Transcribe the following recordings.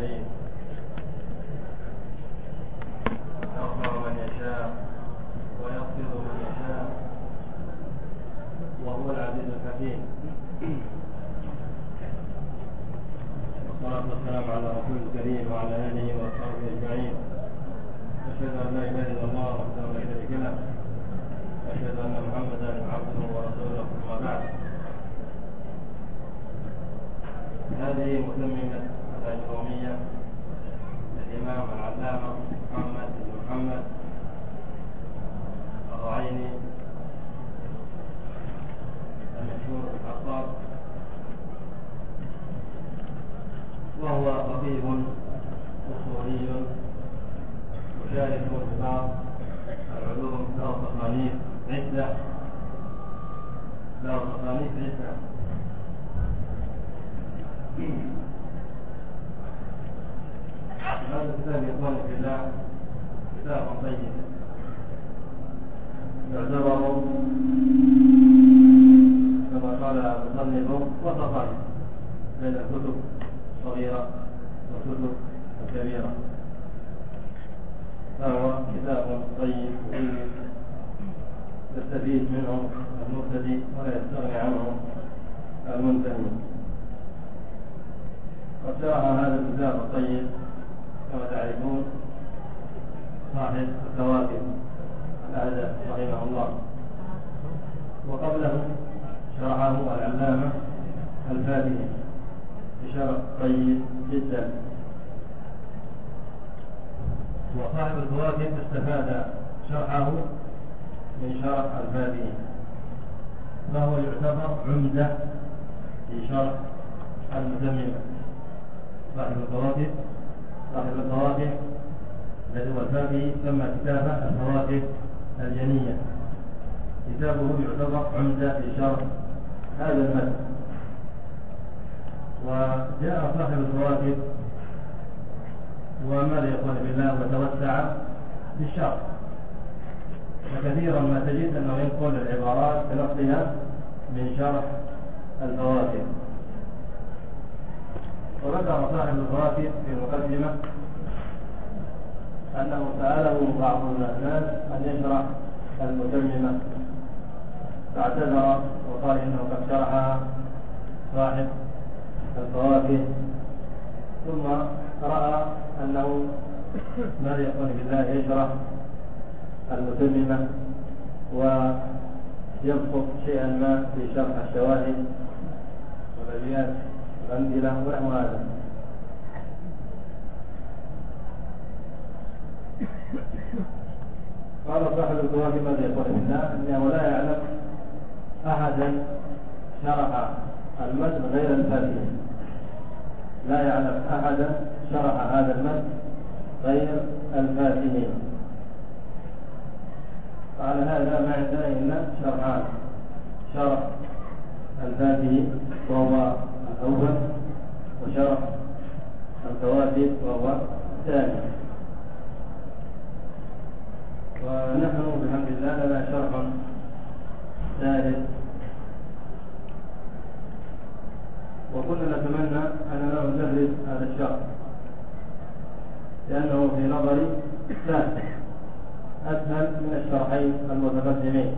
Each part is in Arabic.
العليم يرفع من يشاء ويخفض من يشاء وهو العزيز الحكيم. والصلاة والسلام على رسول الكريم وعلى آله وأصحابه أجمعين. أشهد أن لا إله إلا الله وحده لا شريك له، أشهد أن محمدا عبده ورسوله، أما بعد. هذه متممة الأجرومية للإمام العلامة محمد بن محمد الرعيني المشهور بالخطاب، وهو خطيب أصولي مشارك في بعض العلوم، له تصانيف عدة. هذا الكتاب يقول في الله كتاب طيب، يعتبر كما قال المصنف وسطا بين الكتب الصغيرة والكتب الكبيرة، فهو كتاب طيب يستفيد منه المبتدئ ولا يستغني عنه المنتهي. قد شرح هذا الكتاب الطيب كما تعرفون صاحب الكواكب الأعداء رحمه الله، وقبله شرحه العلامة الفاتحي بشرح طيب جدا. وصاحب الكواكب استفاد شرحه من شرح الفاتحي، فهو يعتبر عمدة في شرح المتممة. صاحب الكواكب الذي هو الفاتحي سمى كتابه الكواكب الجنية، كتابه يعتبر عمدة في شرح هذا المتن. وجاء صاحب الكواكب وماذا يقول بالله وتوسع في الشرح، وكثيرا ما تجد أنه ينقل العبارات بنصها من شرح الكواكب. وذكر صاحب الكواكب في المقدمة أنه سأله بعض الناس أن يشرح المتممة، فاعتذر وقال إنه قد شرحها صاحب الكواكب، ثم رأى أنه ماذا يقول بالله يشرح المتممة ويبسط شيئا ما في شرح الشواهد والأبيات والأمثلة ونحو هذا. قال صاحب الكواكب ماذا يقول بالله أنه لا يعلم أحدا شرح المتن غير الفاتحي، لا يعلم أحدا شرح هذا المتن غير الفاتحي. وعلى هذا ما عندنا إلا شرحان، شرح الفاتحي وهو الأول، وشرح الكواكب وهو الثاني. ونحن بحمد الله لنا شرح ثالث، وكنا نتمنى أننا ندرس هذا الشرح لأنه في نظري سهل أسهل من الشرحين المتقدمين.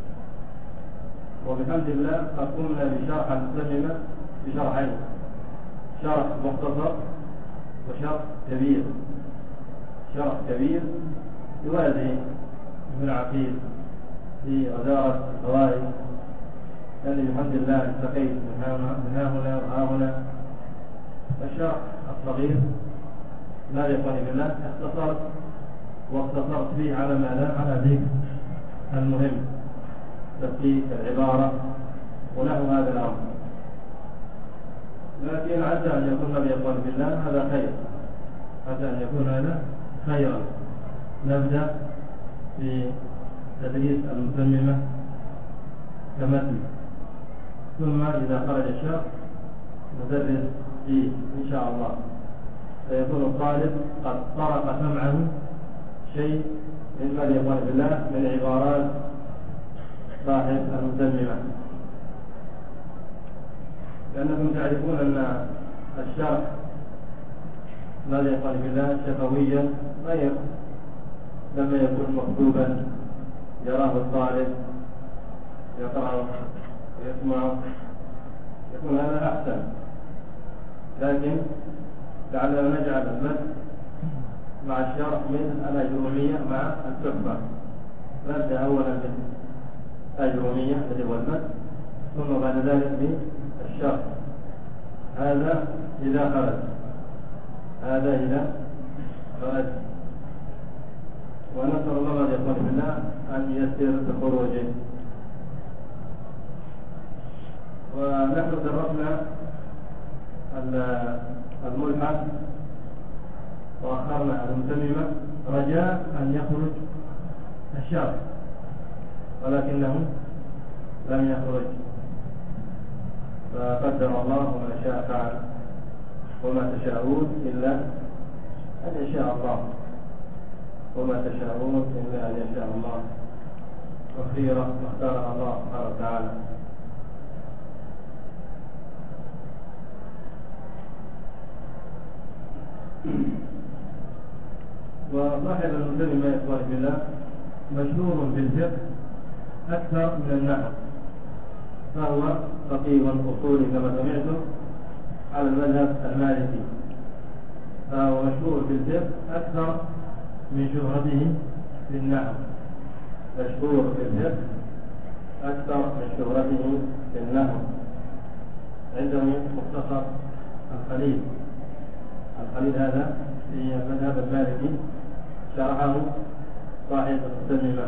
وبحمد الله قد قمنا بشرح المتممة بشرحين، شرح مختصر وشرح كبير. شرح كبير يوازي ابن عقيل في غزارة الفوائد، لأني بحمد الله التقيت من هنا وها هنا. الشرح الصغير لا يقول بالله واختصرت فيه على ماذا؟ على ذكر المهم، تفكيك العبارة ونحو هذا الأمر. لكن عسى أن يكون الذي يقول بالله هذا خير، عسى أن يكون هذا خيرا. نبدأ في تدريس المتممة كمثل، ثم إذا خرج الشرح ندرس فيه إن شاء الله، فيكون الطالب قد طرق سمعه شيء مما يقول بالله من عبارات صاحب المتممة. لأنكم تعرفون أن الشرح ماذا يقال بالله شفويا غير لما يكون مكتوبا يراه الطالب يقرأ ويسمع يكون هذا أحسن. لكن لعلنا نجعل المد مع الشرح مثل الأجرومية مع التحفة. نبدأ أولا بالأجرومية الذي هو المد، ثم بعد ذلك بالشرح. هذا إذا خرج، هذا إذا خرج. ونسأل الله أن يكون بالله أن ييسر بخروجه. ونحن درسنا الملحق وأخرنا المتممة رجاء أن يخرج الشرح، ولكنه لم يخرج، فقدر الله ما شاء فعل، وما تشاءون إلا أن يشاء الله، وما تشاءون إلا أن يشاء الله، وخيرة اختارها الله سبحانه وتعالى. وصاحب المتممة يا إخواني بالله مشهور بالفقه أكثر من النحو، فهو فقيه أصولي كما سمعتم على المذهب المالكي، فهو مشهور بالفقه أكثر من شهرته في النحو، مشهور بالفقه أكثر من شهرته في النحو. عنده مختصر الخليل، الخليل هذا في المذهب المالكي شرحه صاحب المتممة.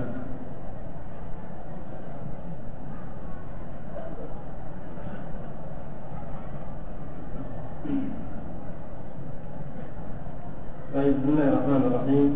طيب، بسم الله الرحمن الرحيم.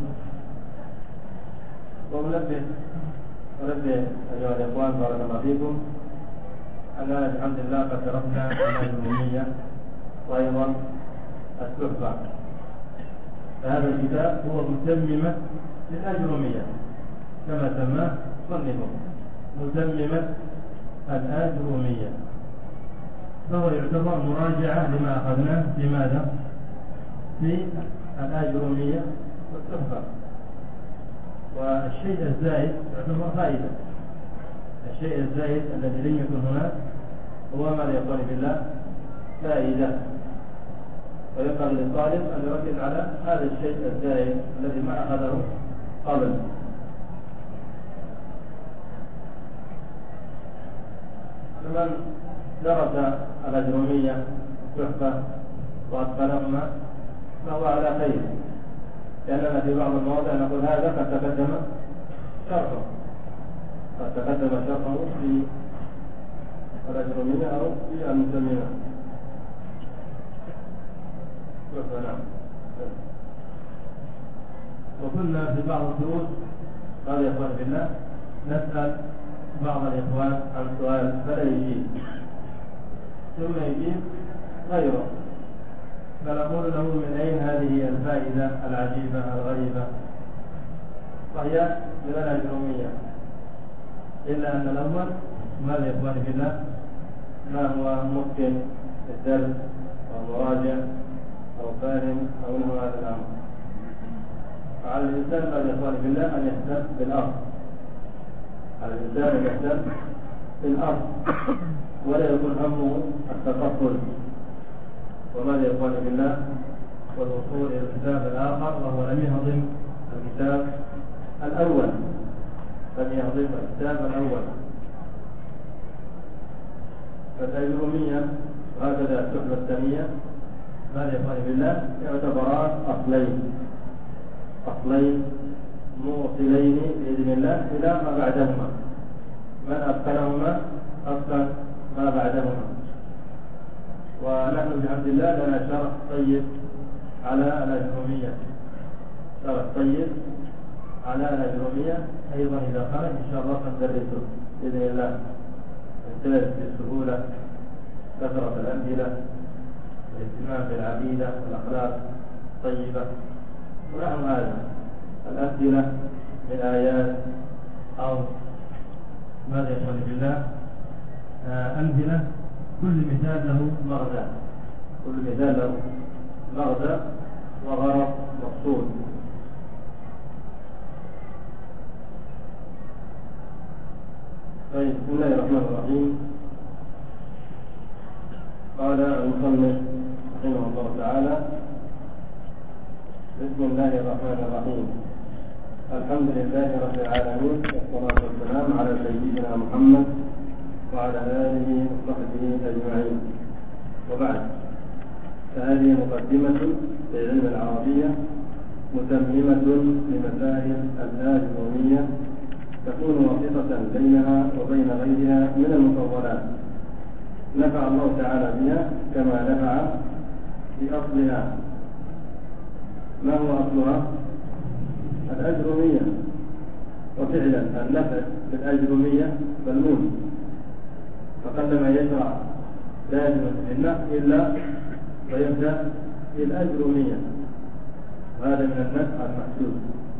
ونبه أيها الإخوان بارك الله فيكم أننا بحمد الله قد درسنا الأجرومية وأيضا التحفة، فهذا الكتاب هو متممة للأجرومية كما سماه صنفه، متممة الأجرومية، فهو يعتبر مراجعة لما أخذناه في ماذا؟ في الأجرومية والتحفة. والشيء الزائد يعتبر فائدة، الشيء الزائد الذي لم يكن هناك هو ما يقول بالله فائدة، وينبغي للطالب أن يركز على هذا الشيء الزائد الذي ما أخذه قبل. فمن درس الأجرومية والتحفة وأتقنهما فهو على خير، لأننا في بعض المواضع نقول هذا قد تقدم شرحه، في الأجرومية أو في المتممة. نعم. وكنا في بعض الدروس قال يا إخوان بالله نسأل بعض الإخوان عن سؤال فلا يجيب، ثم يجيب غيره، فنقول له من أين هذه الفائدة العجيبة الغريبة؟ وهي من الأجرومية، إلا أن الأول ماذا يا إخواني بالله ما هو ممكن الدرس أو مراجع أو فاهم أو نحو هذا الأمر. فعلى الإنسان ماذا يا إخواني بالله أن يهتم بالأرض، على الإنسان أن يهتم بالأرض ولا يكون همه التقفل. وماذا يا إخواني بالله والوصول إلى الكتاب الآخر، وهو لم يهضم الكتاب الأول، لم يهضم الكتاب الأول. فالأجرومية وهكذا التحفة الثانية ماذا يا إخواني بالله يعتبران أصلين موصلين بإذن الله إلى ما بعدهما، من أتقنهما أتقن ما بعدهما. ونحن بحمد الله لنا شرح طيب على الأجرومية، شرح طيب على الأجرومية أيضا إذا خرج إن شاء الله سندرسه بإذن الله، نمتاز بالسهولة، كثرة الأمثلة، الاهتمام بالعقيدة والأخلاق الطيبة ونحو هذا، الأمثلة من آيات أو ماذا يقول بالله أمثلة، كل مثال له مغزى، كل مثال له مغزى وغرض مقصود. طيب، بسم الله الرحمن الرحيم. قال المصنف رحمه الله تعالى: بسم الله الرحمن الرحيم. الحمد لله رب العالمين، والصلاة والسلام على سيدنا محمد وعلى آله وصحبه أجمعين، وبعد، فهذه مقدمة في علم العربية متممة لمسائل الآجرومية تكون واسطة بينها وبين غيرها من المطولات، نفع الله تعالى بها كما نفع بأصلها. ما هو أصلها؟ الأجرومية. وفعلا النفع بالأجرومية ملموس، فقلما يشرع لازم في النفع إلا ويبدأ بالأجرومية، وهذا من النفع المحسوس،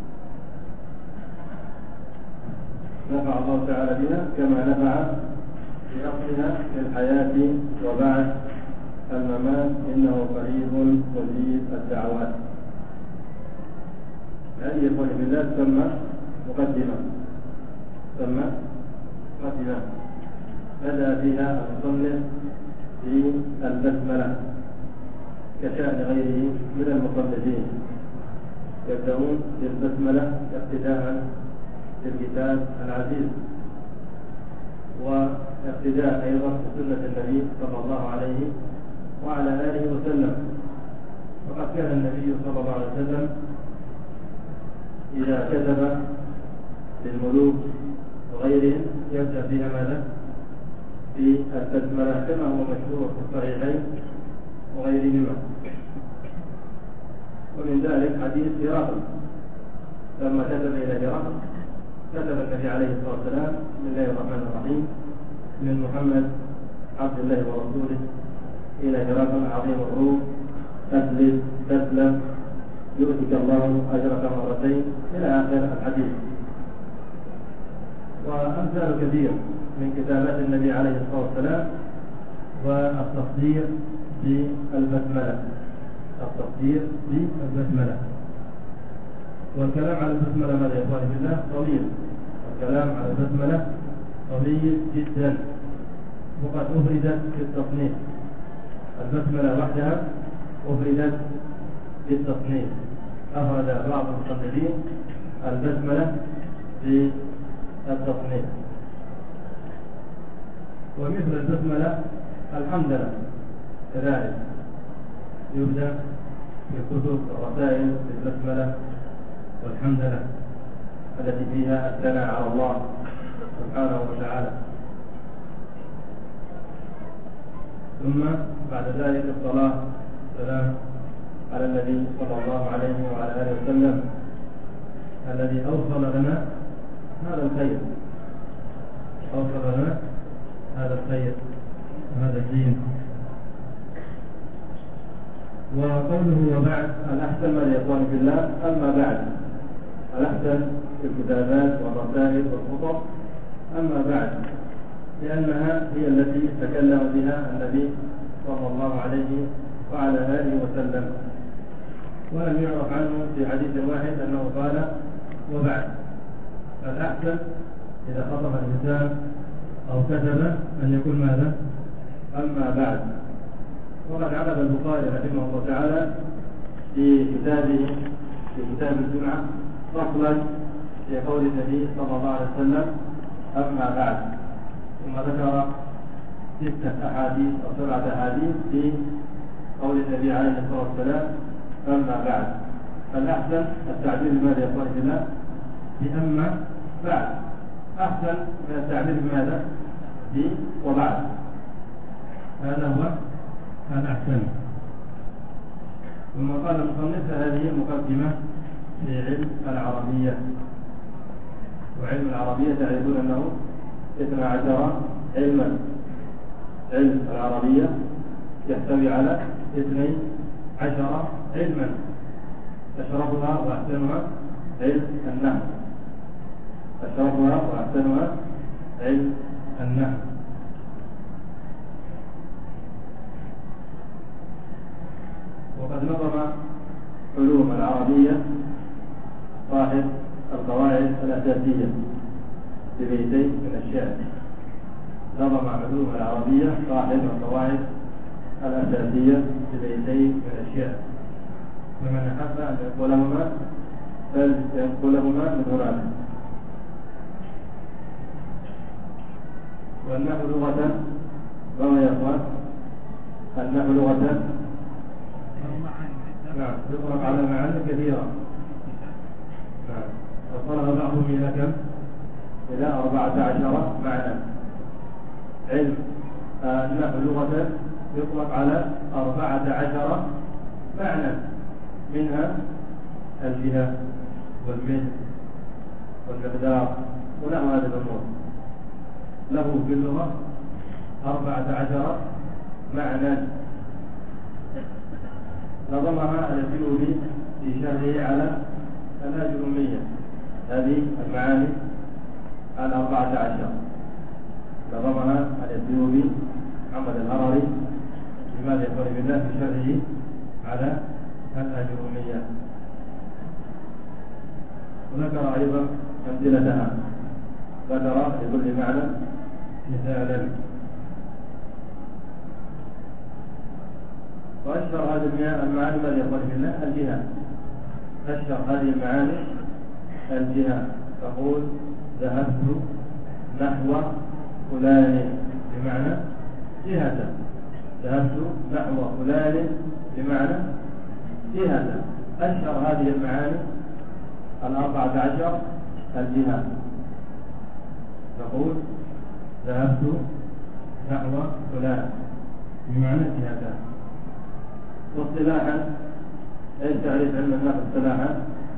نفع الله تعالى بها كما نفع بأصلها في الحياة وبعد الممات، إنه قريب مجيب الدعوات. هذه يقول بالله تسمى مقدمة، بدأ فيها المصنف في البسملة كشأن غيره من المصنفين، يبدأون بالبسملة اقتداء بالكتاب العزيز، واقتداء أيضا بسنة النبي صلى الله عليه وعلى آله وسلم. وقد كان النبي صلى الله عليه وسلم إذا كتب للملوك وغيرهم يبدأ فيها ماذا؟ في البسملة، كما هو مشهور في الصحيحين وغيرهما. ومن ذلك حديث هرقل لما كتب إلى هرقل، كتب النبي عليه الصلاة والسلام: بسم الله الرحمن الرحيم، من محمد عبد الله ورسوله إلى هرقل عظيم الروم، أسلم تسلم يؤتك الله أجرك مرتين، إلى آخر الحديث. وأمثال كثير من كتابات النبي عليه الصلاة والسلام، والتصدير بالبسملة. والكلام على البسملة ماذا يا إخواني في الله؟ طويل. الكلام على البسملة طويل جدا، وقد أفردت في التصنيف. البسملة وحدها أفردت في التصنيف، أفرد بعض المصنفين البسملة في التصنيف. ومثل البسملة الحمدلله كذلك، يبدأ في كتب الرسائل بالبسملة والحمدلله التي فيها الثناء على الله سبحانه وتعالى. ثم بعد ذلك الصلاة والسلام على النبي صلى الله عليه وعلى آله وسلم الذي أوصل لنا هذا الخير، وهذا الدين. وقوله وبعد، الأحسن ما يقول في الله أما بعد، الأحسن في الكتابات والرسائل والخطب أما بعد، لأنها هي التي تكلم بها النبي صلى الله عليه وعلى آله وسلم، ولم يعرف عنه في حديث واحد أنه قال وبعد. فالأحسن إذا خطب الإنسان أو كتب أن يقول ماذا؟ أما بعد. وقد عقد البخاري رحمه الله تعالى في كتاب الجمعة فصلا في قول النبي صلى الله عليه وسلم أما بعد، ثم ذكر 6 أحاديث أو 7 أحاديث في قول النبي عليه الصلاة والسلام أما بعد. فالأحسن التعبير بماذا يقول هنا؟ بأما بعد، أحسن من التعبير بماذا؟ وبعد. هذا هو الأحسن. ثم قال المصنف: هذه مقدمة في علم العربية. وعلم العربية تعرفون أنه 12 علما. علم العربية يحتوي على 12 علما، أشرفها وأحسنها علم النحو. وقد نظم علوم العربية صاحب القواعد الأساسية ببيتين من الشعر. نظم علوم العربية صاحب القواعد الأساسية ببيتين من الشعر، فمن أحب أن يقولهما فليقولهما من هناك. والنحو لغة ما هو يا أخوان؟ النحو لغة نعم يطلق على معاني كثيرة. نعم وصلها بعضهم إلى كم؟ إلى 14 معنى. علم النحو لغة يطلق على 14 معنى، منها الجهة والمثل والمقدار ونحو هذه الأمور. له في اللغة 14 معنى نظمها الأثيوبي في شرحه على الأجرومية. هذه المعاني 14 نظمها الأثيوبي محمد الهرري بماذا يقول بالله في شرحه على الأجرومية، وذكر أيضا أمثلتها، ذكر لكل معنى مثالا. وأشهر هذه المعاني ماذا يقول بالله؟ الجهة. أشهر هذه المعاني الجهة. تقول ذهبت نحو فلان بمعنى جهة. ذهبت نحو فلان بمعنى جهة. أشهر هذه المعاني 14 الجهة. تقول ذهبت نحو فلان بمعنى جهة. واصطلاحا ايش تعريف علم النحو اصطلاحا؟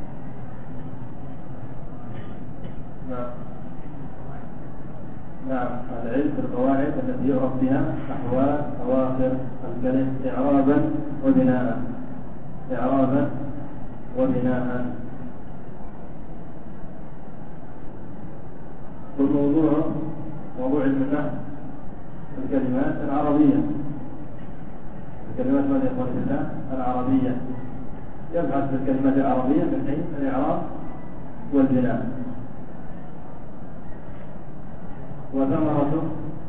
نعم العلم بالقواعد التي يعرف بها أحوال أواخر الكلم إعرابا وبناء. إعرابا وبناء. والموضوع موضوع علم النحو الكلمات العربية. الكلمات ماذا يقول بالله؟ العربية. يبحث في الكلمات العربية من حيث الإعراب والبناء. وثمرة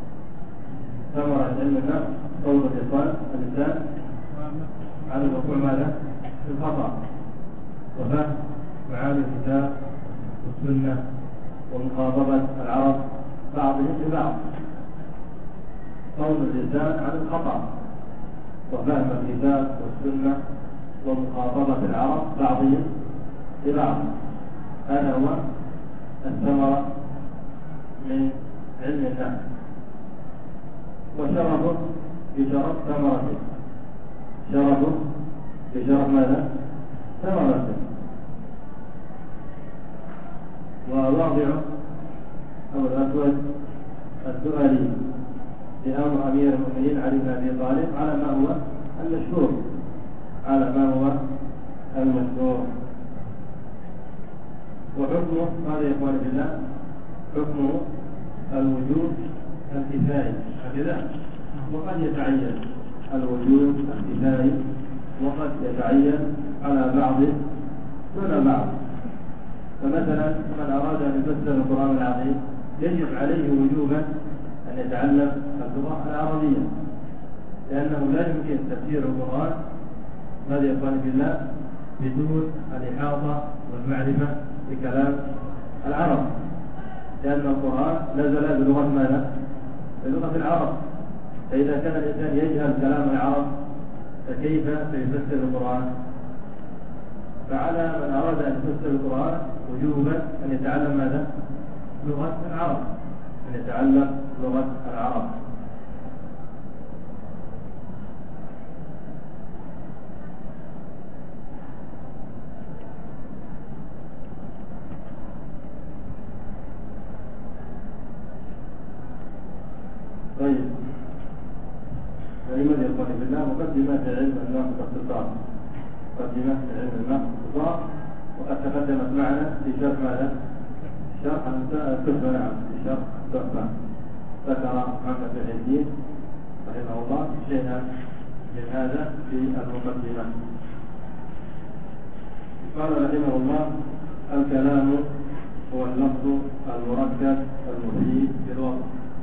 علم النحو طول اتصال اللسان على الوقوع ماذا؟ في الخطأ، وفهم معاني الكتاب والسنة ومخاطبة العرب بعضهم ببعض. طول اللسان عن الخطأ وفهم الكتاب والسنة ومخاطبة العرب بعضهم ببعض. هذا هو الثمرة من علم النحو. وشرفه بشرف ثمرته. شرفه بشرف ماذا؟ ثمرته. وواضع أبو الأسود الدؤلي بأمر أمير المؤمنين علي بن أبي طالب على ما هو المشهور. على ما هو المشهور. وحكمه هذا يا إخواني في الله حكمه الوجوب الكفائي هكذا. وقد يتعين الوجوب الكفائي وقد يتعين على بعض دون بعض. فمثلا من أراد أن يفسر القرآن العظيم يجب عليه وجوبا أن يتعلم اللغة العربية، لأنه لا يمكن تفسير القرآن ماذا يقول بالله بدون الإحاطة والمعرفة بكلام العرب، لأن القرآن نزل بلغة ماذا؟ بلغة العرب. فإذا كان الإنسان يجهل كلام العرب فكيف سيفسر القرآن؟ فعلى من أراد أن يفسر القرآن وجوبا أن يتعلم ماذا؟ لغة العرب. أن يتعلم لغة العرب. طيب لماذا يقول بالله مقدمة في علم النحو باختصار. مقدمة في علم النحو باختصار. وقد تقدمت معنا في شرح ماذا؟ شرح التحفة. نعم في شرح التحفة ذكر محمد بن الدين رحمه الله شيئا من هذا في المقدمة. قال رحمه الله: الكلام هو اللفظ المركب المفيد بالوصف.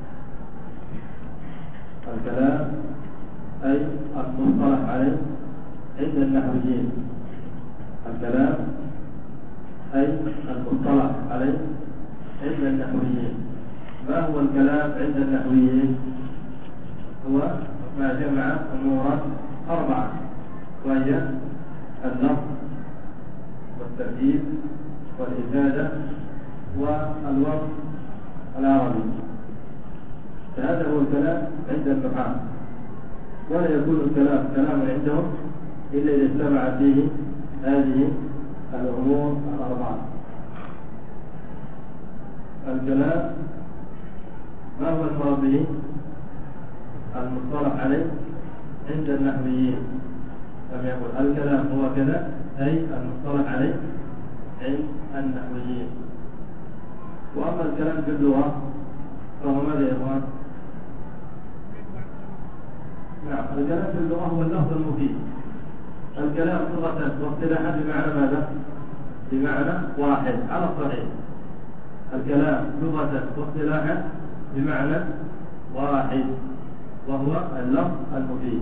الكلام أي المصطلح عليه عند النحويين. الكلام أي المصطلح عليه عند النحويين. ما هو الكلام عند النحويين؟ هو ما جمع أمورا 4، وهي اللفظ والتركيب والإفادة والوصف العربي. فهذا هو الكلام عند النحاة، ولا يكون الكلام كلاما عندهم إلا إذا اجتمعت فيه هذه الأمور 4. الكلام ما هو المراد به؟ المصطلح عليه عند النحويين. لم يقل الكلام هو كذا، أي المصطلح عليه عند النحويين. وأما الكلام في اللغة فهو ماذا يا إخوان؟ نعم، الكلام في اللغة هو اللفظ المفيد. الكلام لغة واصطلاحا بمعنى ماذا؟ بمعنى واحد على الصحيح. الكلام لغة واصطلاحا بمعنى واحد، وهو اللفظ المفيد،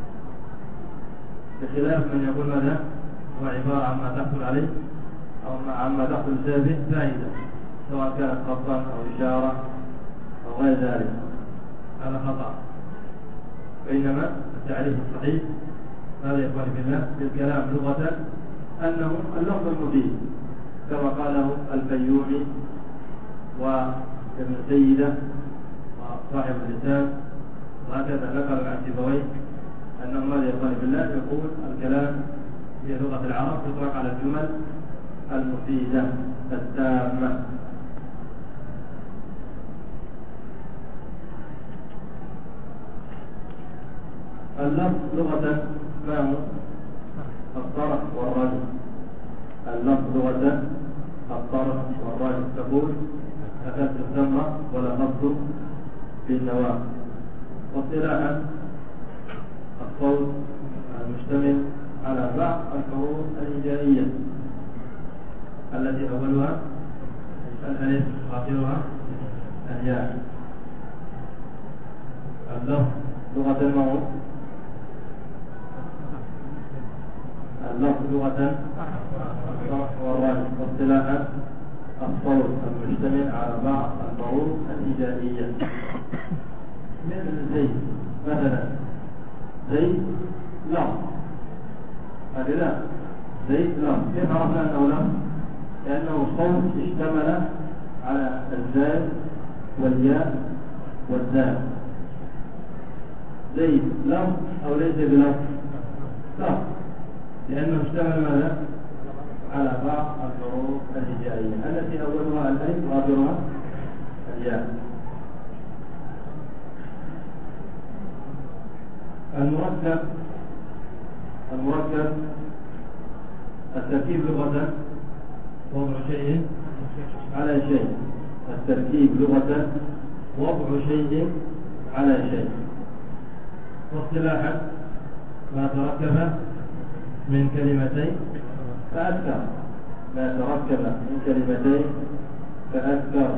بخلاف من يقول ماذا؟ هو عبارة عما تحصل عليه أو عما تحصل بسببه فائدة، سواء كانت خطا أو إشارة أو غير ذلك، هذا خطأ. بينما التعريف الصحيح هذا يقول في الله للكلام لغة أنه اللفظ المفيد، كما قاله الفيومي وابن سيدة وصاحب اللسان، وهكذا نقل عن سيبويه أنه ماذا يقول في الله؟ يقول الكلام في لغة العرب تطلق على الجمل المفيدة التامة. اللفظ لغة ما هو؟ الطرح والرجل. اللفظ لغة الطرح والرجل. تقول أكلت التمرة ولفظت بالنواة. واصطلاحا الصوت المشتمل على بعض الحروف الهجائية التي أولها الألف وآخرها الياء. اللفظ لغة ما هو؟ اللفظ لغة الطرح والرجل. واصطلاحا الصوت المشتمل على بعض الحروف الهجائية، مثل زيد مثلا. زيد لفظ، هكذا زيد لفظ. كيف عرفنا أنه لفظ؟ لأنه صوت اشتمل على الزاي والياء والدال. زيد لفظ أو ليس بلفظ؟ لفظ، لأنه اشتمل ماذا؟ على بعض الحروف الهجائية التي أولها الألف وآخرها الياء. المركب التركيب لغة وضع شيء على شيء. التركيب لغة وضع شيء على شيء. واصطلاحا ما تركب من كلمتين فأكثر. ما تركب من كلمتين فأكثر.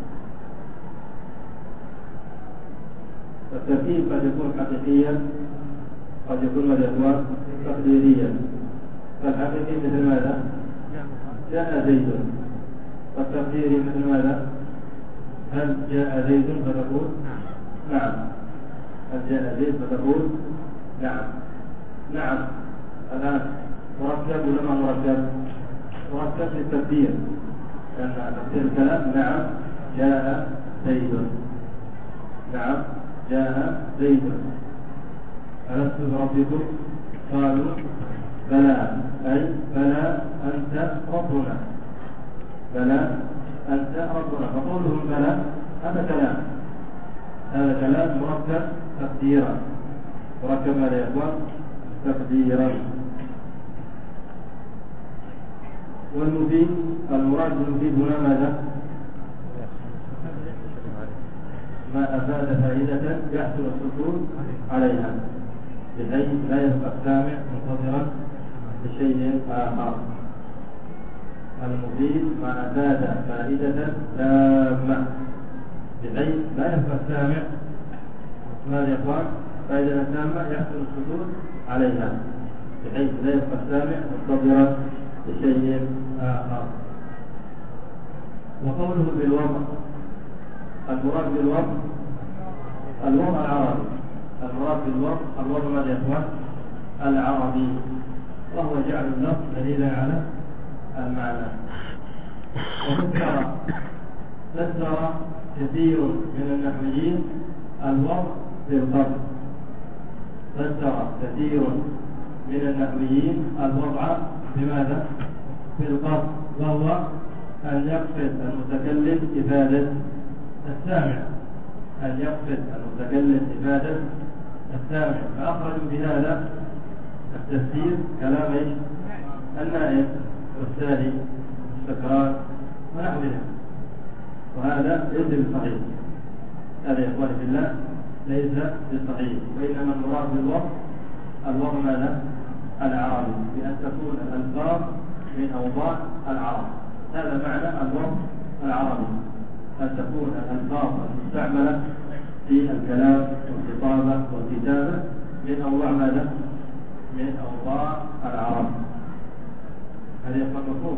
التركيب قد يكون حقيقيا، قد يكون ماذا؟ تقديريا. فالحقيقي مثل ماذا؟ جاء زيد. والتقديري مثل ماذا؟ هل جاء زيد؟ فتقول نعم. هل جاء زيد؟ فتقول نعم. نعم الآن مركب ولا ما مركب؟ مركب للتقدير، لأن تقدير الكلام نعم جاء زيد. نعم جاء زيد. ألست بربكم؟ قالوا بلى، أي بلى أنت ربنا. بلى أنت ربنا. فقولهم بلى هذا كلام، هذا كلام مركب تقديرا. مركب ماذا يا إخوان؟ تقديرا. والمفيد المراد بالمفيد هنا ماذا؟ ما أفاد فائدة يحصل السكوت عليها، بحيث لا يبقى السامع منتظرا لشيء آخر. المفيد ما أفاد فائدة تامة بحيث لا يبقى السامع ماذا يا إخوان فائدة تامة يحصل السكوت عليها بحيث لا يبقى السامع منتظرا لشيء آخر. وقوله بالوضع المراد بالوضع الوضع العربي المراد بالوضع ماذا يا إخوان العربي وهو جعل اللفظ دليلا على المعنى. فسر كثير من النحويين الوضع بالقصد فسر كثير من النحويين الوضع بماذا بالقصد وهو أن يقصد المتكلم إفادة السامع أن يقصد المتكلم إفادة السامع فأخرجوا بهذا التفسير كلام النائم والساهي والسكران ونحوها وهذا ليس بصحيح. هذا يا إخواني في الله ليس بصحيح وإنما المراد بالوضع ماذا العربي بأن تكون الألفاظ من أوضاع العرب. هذا معنى الوضع العربي أن تكون الألفاظ المستعملة في الكلام والخطابة والكتابة من أوضاع ماذا من أوضاع العرب. هذا يفهم مفهوم.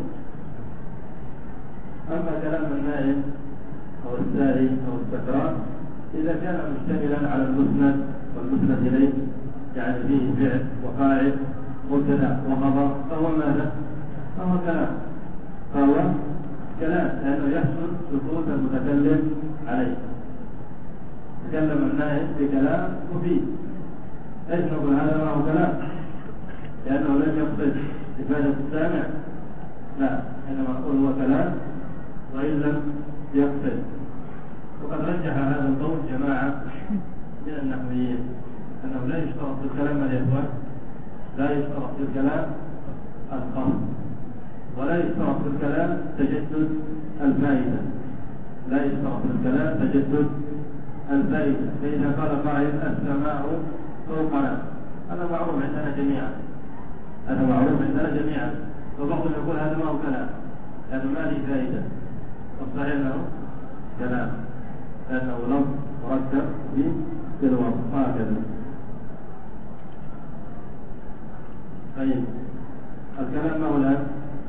أما كلام النائم أو الساهي أو السكران إذا كان مشتملا على المسند والمسند إليه يعني فيه فعل وفاعل مبتدأ وخبر فهو ماذا فهو كلام لأنه يحصل سكوت المتكلم عليه. تكلم النائم بكلام مفيد ايش نقول هذا ما هو كلام لأنه لم يقصد إفادة السامع لا إنما نقول هو كلام وإن لم يقصد. وقد رجح هذا القول جماعة من النحويين أنه لا يشترط في الكلام الإخوان لا يشترط في الكلام القصد ولا يشترط في الكلام تجدد الفائدة لا يشترط في الكلام تجدد الفائدة. فإذا قال قائل السماء فوقنا هذا معروف عندنا جميعا وبعضهم يقول هذا ما هو كلام لأنه ما له فائدة والصحيح أنه كلام لأنه لفظ مركب بالوضع هكذا. طيب الكلام ما هو الآن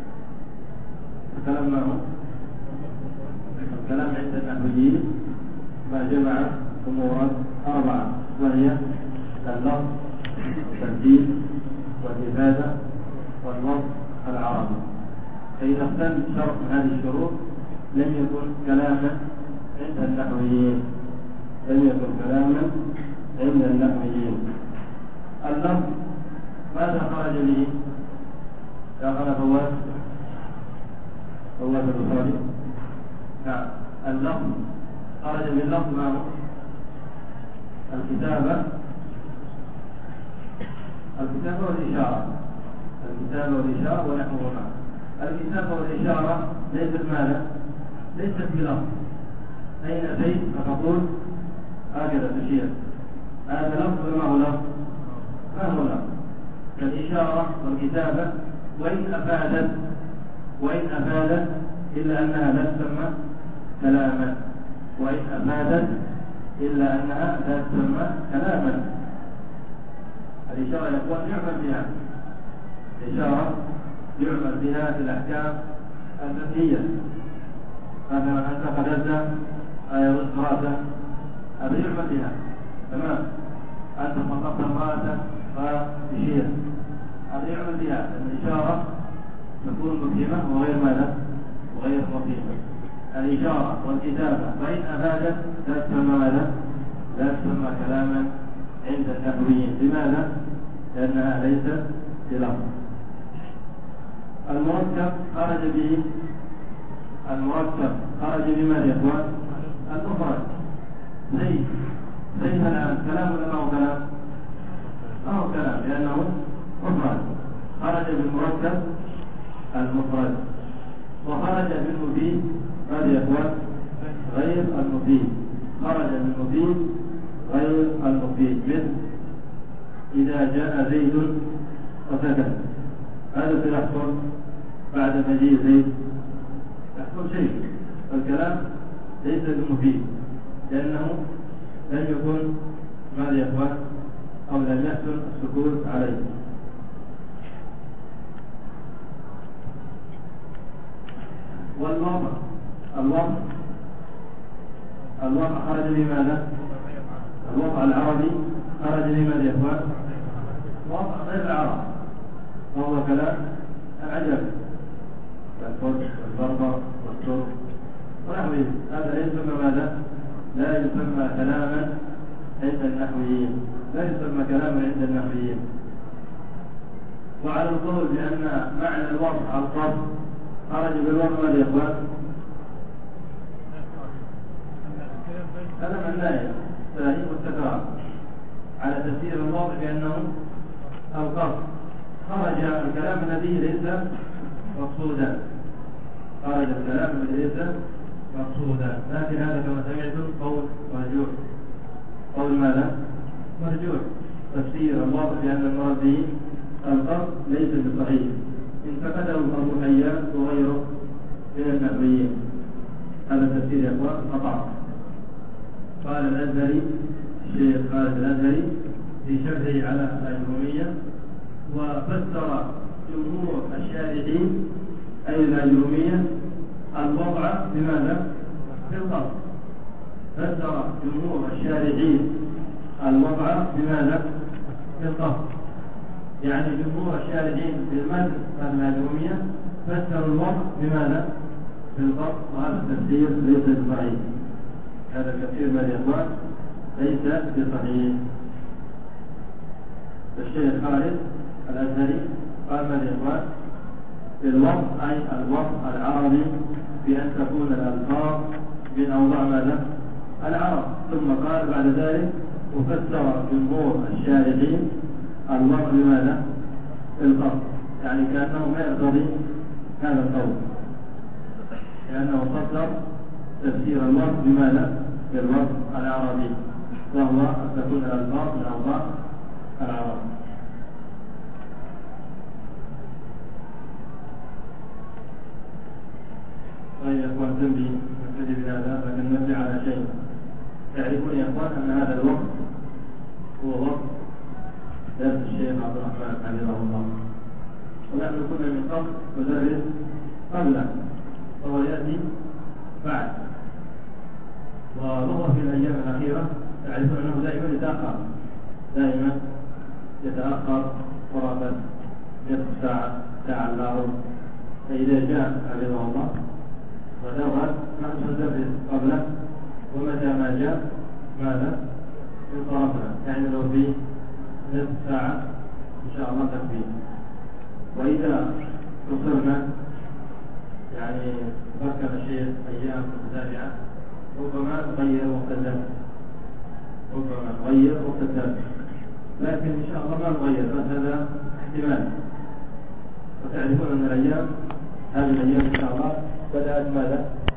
الكلام عند النحويين ما جمع أمورا 4 وهي اللفظ والترتيب والإفادة والوضع العربي. فإذا اختل شرط من هذه الشروط لم يكن كلاما عند النحويين. اللفظ ماذا خرج به يا خلف فواز البخاري نعم اللفظ خرج باللفظ ما هو الكتابة والإشارة ونحوهما. الكتابة والإشارة ليست بلفظ أين أتيت فتقول هكذا تشير هذا لفظ ولا ما هو لفظ الإشارة والكتابة وإن أفادت إلا أنها لا تسمى كلاما الإشارة يقول يعمل بها في الأحكام الفقهية. مثلا أنت قدرت يرد رأسا هذا يعمل بها تمام. أنت خطبت امرأة فتشير هذا يعمل بها. الإشارة تكون مفهمة وغير مفهمة. الإشارة والكتابة وإن أفادت لا تسمى كلاما عند النحويين. لماذا؟ لأنها ليست بلفظ. المركب خرج بما يا إخوان المفرد. زيد الآن كلام ولا ما هو كلام؟ ما هو كلام لأنه مفرد. خرج بالمركب المفرد. وخرج بالمفيد ماذا يا إخوان غير المفيد. خرج بالمفيد غير المفيد مثل إذا جاء زيد وسكت هذا سيحصل بعد مجيء زيد يحصل شيء، الكلام ليس بمفيد لأنه لم يكن ماذا يا إخوان أو لم يحسن السكوت عليه. والوضع خرج بماذا؟ الوضع العربي خرج بماذا يا إخوان؟ وضع غير العرب، وهو كلام العجب كالفرس والبربر والترك ونحوه. هذا لا يسمى ماذا؟ لا يسمى كلاما عند النحويين، لا يسمى كلاما عند النحويين. وعلى القول بأن معنى الوضع القصد خرج بالوضع ماذا يا إخوان؟ كلام النائب التهيئ والتكرار على تفسير الوضع بأنه القصد، خرج الكلام الذي ليس مقصودا، خرج الكلام الذي ليس مقصودا. لكن هذا كما سمعتم قول مرجوح. قول ماذا؟ مرجوح. تفسير الوضع بأن المراد به القصد ليس بصحيح، انتقده أبو حيان وغيره من النحويين. هذا تفسير يا إخوان خطأ. قال الأزهري الشيخ خالد الأزهري في شرحه على الأجرومية: وفسر جمهور الشارحين أي الأجرومية الوضع بماذا؟ بالقصد. فسر جمهور الشارحين الوضع بماذا؟ بالقصد. يعني جمهور الشارحين في المتن الأجرومية فسروا الوضع بماذا؟ بالقصد، وهذا التفسير ليس بصحيح. هذا التفسير ماذا يا إخوان؟ ليس بصحيح. الشيخ خالد الأزهري قال ماذا يا إخوان؟ الوضع أي الوضع العربي بأن تكون الألفاظ من أوضاع ماذا؟ العرب. ثم قال بعد ذلك: وفسر جمهور الشارحين الوضع بماذا؟ بالقصد. يعني كأنه ما يقتضي هذا القول، لأنه فسر تفسير الوضع بماذا؟ بالوضع العربي، وهو أن تكون الألفاظ من أوضاع العرب. طيب يا إخوان، تنبيه نبتدي بهذا، لكن نبني على شيء. تعرفون يا إخوان أن هذا الوقت هو وقت درس الشيخ عبد الرحمن حفظه الله، ونحن كنا من قبل ندرس قبله وهو يأتي بعد. وهو في الأيام الأخيرة تعرفون أنه دائما يتأخر قرابة نصف ساعة إلا ربع. فإذا جاء حفظه الله ونرغب نحن ندرس قبله، ومتى ما جاء ماذا؟ انصرفنا. يعني لو في نصف ساعة إن شاء الله تكفي. وإذا قصرنا يعني فكر الشيخ أيام متتابعة ربما نغير وقت الدرس، لكن إن شاء الله ما نغير، بس هذا احتمال. وتعرفون أن هذه الأيام إن شاء الله بدأت ماذا؟